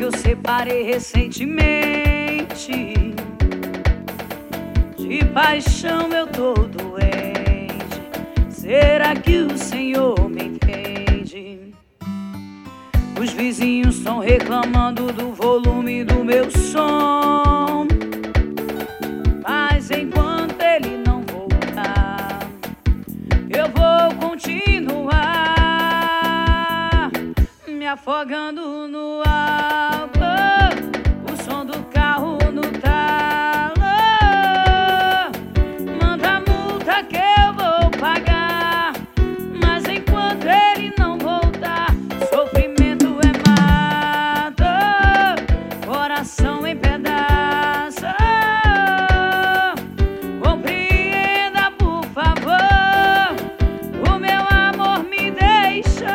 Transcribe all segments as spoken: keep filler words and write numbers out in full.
eu separei recentemente. De paixão eu tô doente. Será que o Senhor me entende? Os vizinhos estão reclamando do volume do meu som, mas enquanto ele não voltar, eu vou continuar me afogando no álcool, o som do carro no talo. Manda a multa que eu vou pagar, mas enquanto ele não voltar, sofrimento é mata, coração em pedaços. Compreenda, por favor, o meu amor me deixou.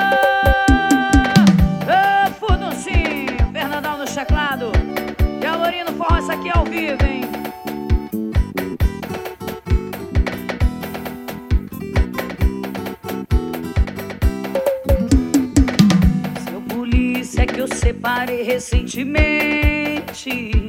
Teclado, e a Lourinha no forró, essa aqui é ao vivo, hein? Seu polícia é que eu separei recentemente.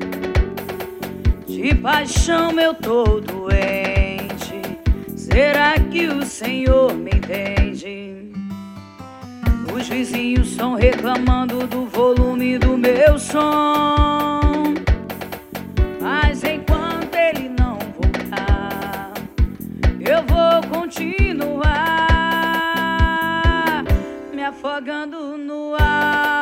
De paixão eu tô doente. Será que o Senhor me entende? Os vizinhos estão reclamando do volume do meu som, mas enquanto ele não voltar, eu vou continuar me afogando no ar.